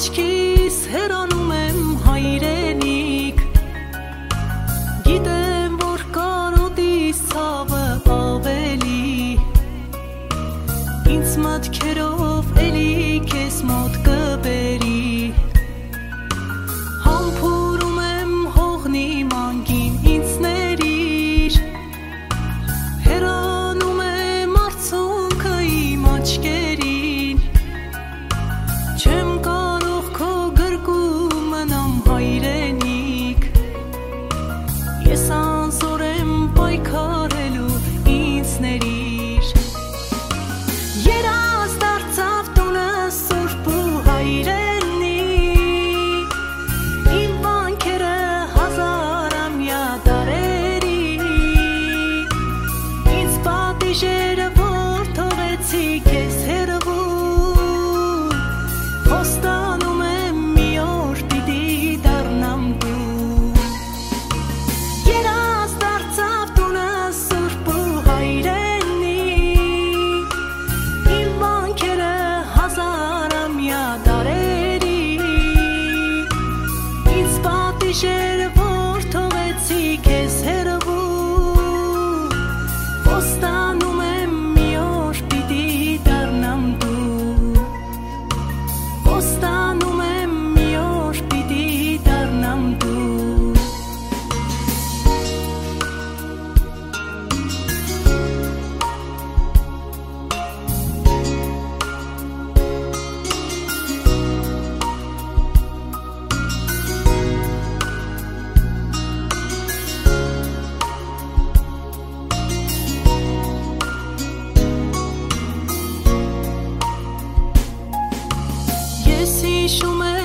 աչքիս հեռանում եմ հայրենիք, գիտեմ, որ կարոտիս ցավը ավելի, ինձ մտքերով էլի քեզ մոտ կբերի, համբուրում եմ հողնի մանգին ինձ ներիր, հեռանում եմ արցունքը իմ աչքերին, չեմ կարող քո գրկում մնամ հայրենիք, ես անզոր եմ պայքարելու ինձ ներիր, երազ դարձավ տունը սուրբ ու հայրենի, իմ վանքերը հազարամյա դարերի, ինձ պատիժերը որ թողեցի քեզ հեռվում, խոստանում եմ մի օր պիտի դառնամ դու, երազ դարձավ տունը սուրբ ու հայրենի, իմ վանքերը հազարամյա դարերի, ինձ պատիժերը որ թողեցի քեզ հեռվում, խոստանում եմ մի օր պիտի դառնամ դու, խոստանում եմ մի օր պիտի դառնամ դու, ես հիշում